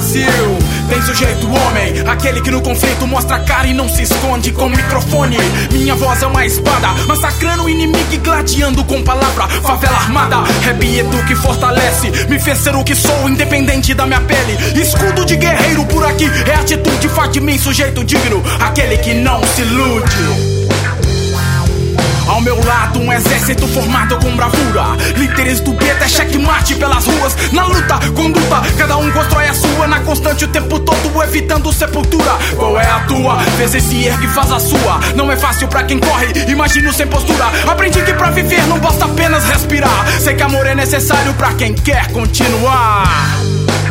Brasil. Tem sujeito homem, aquele que no conflito mostra a cara e não se esconde com microfone. Minha voz é uma espada, massacrando o inimigo e gladiando com palavra. Favela armada, rap edu que fortalece, me fez ser o que sou, independente da minha pele. Escudo de guerreiro por aqui, é atitude, faz de mim sujeito digno, aquele que não se ilude. Ao meu lado um exército formado com bravura, líderes do gueto é checkmate pelas ruas. Na luta, conduta, cada um constrói a sua, na constante o tempo todo evitando sepultura. Qual é a tua? Vezes se ergue e faz a sua. Não é fácil pra quem corre, imagino sem postura. Aprendi que pra viver não basta apenas respirar. Sei que amor é necessário pra quem quer continuar.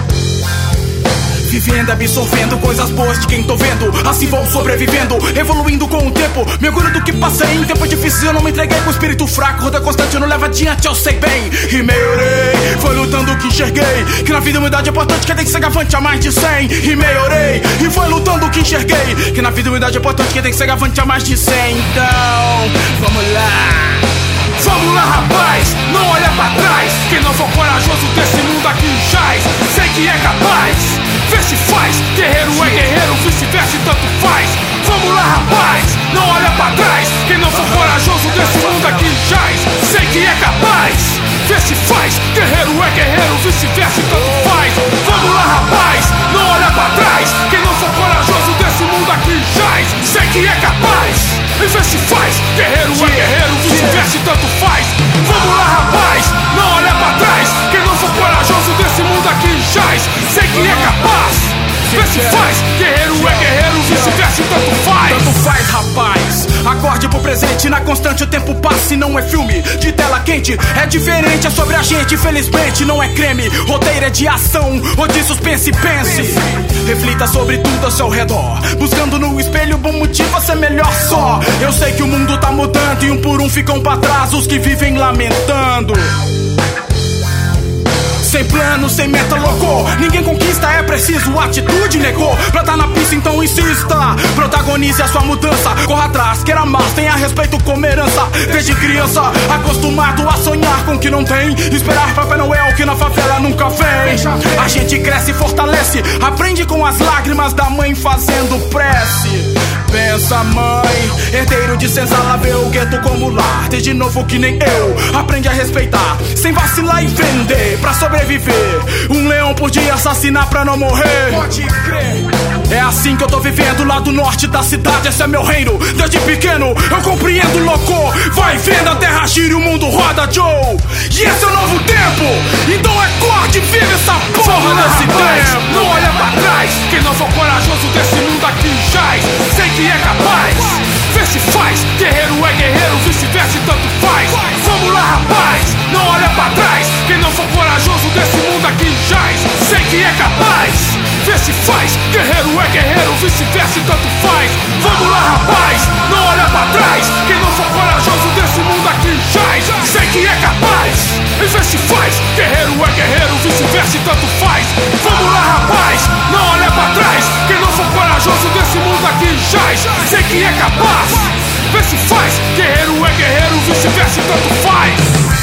Vivendo, absorvendo coisas boas de quem tô vendo. Assim vou sobrevivendo, evoluindo com o tempo. Me orgulho do que passei, em tempo difícil eu não me entreguei. Com o espírito fraco, roda constante, não leva adiante, eu sei bem. E melhorei, foi lutando que enxerguei que na vida humildade é importante, que tem que ser avante a mais de 100. E melhorei, e foi lutando que enxerguei que na vida humildade é importante, que tem que ser avante a mais de 100. Então, vamos lá. Vamos lá, rapaz, não olha pra trás. Quem não for corajoso desse mundo aqui jaz. Sei que é capaz, vê se faz. Guerreiro é guerreiro, vice-versa e tanto faz. Vamos lá, rapaz, não olha pra trás. Quem não for corajoso desse mundo aqui jaz. Sei que é capaz, vê se faz. Guerreiro é guerreiro, vice-versa e tanto faz. Vamos lá, rapaz, não olha pra trás. Quem não for corajoso desse mundo aqui jaz. Sei que é capaz, e vê se faz. Guerreiro é guerreiro, vice-versa e tanto faz. Vamos lá, rapaz, não olha pra trás. Quem não for corajoso desse mundo aqui jaz. Sei que é capaz, vê se faz. Guerreiro é guerreiro, vice-versa e tanto faz. Tanto faz, rapaz, acorde pro presente. Na constante o tempo passa e não é filme de tela quente. É diferente, é sobre a gente, infelizmente não é creme. Roteiro é de ação ou de suspense, pense. Reflita sobre tudo ao seu redor, buscando no espelho bom motivo a ser melhor só. Eu sei que o mundo tá mudando e um por um ficam pra trás os que vivem lamentando. Sem plano, sem meta, louco. Ninguém conquista, é preciso atitude, negou. Pra tá na pista, então insista. Protagonize a sua mudança. Corra atrás, queira mais, tenha respeito como herança. Desde criança, acostumado a sonhar com o que não tem. Esperar Papai Noel que na favela nunca vem. A gente cresce e fortalece, aprende com as lágrimas da mãe fazendo prece. Pensa, mãe, herdeiro de senzala, vê o gueto como lar. Desde novo que nem eu, aprende a respeitar, sem vacilar e vender pra sobreviver. Um leão por dia assassinar pra não morrer. Pode crer. É assim que eu tô vivendo lá do norte da cidade, esse é meu reino. Desde pequeno eu compreendo, louco. Vai vendo, a terra gira e o mundo roda, Joe. E esse é o novo tempo, então acorde, vive essa porra nesse tempo. Não olha pra trás, quem não for corajoso desse mundo aqui jaz. Sei que é capaz, vê se faz. Guerreiro é guerreiro, vice-versa e tanto faz. Vamos lá, rapaz, não olha pra trás. Quem não for corajoso desse mundo aqui jaz. Sei que é capaz, vê se faz. Guerreiro é guerreiro, vice-versa e tanto faz. Vamos lá, rapaz, não olha pra trás. Quem não for corajoso desse mundo aqui jaz. Sei que é capaz, e vê se faz. Guerreiro é guerreiro, vice-versa e tanto faz. Vamos lá, rapaz, não olha pra trás. Quem não for corajoso desse mundo aqui jaz. Sei que é capaz, vê se faz. Guerreiro é guerreiro, vice-versa e tanto faz.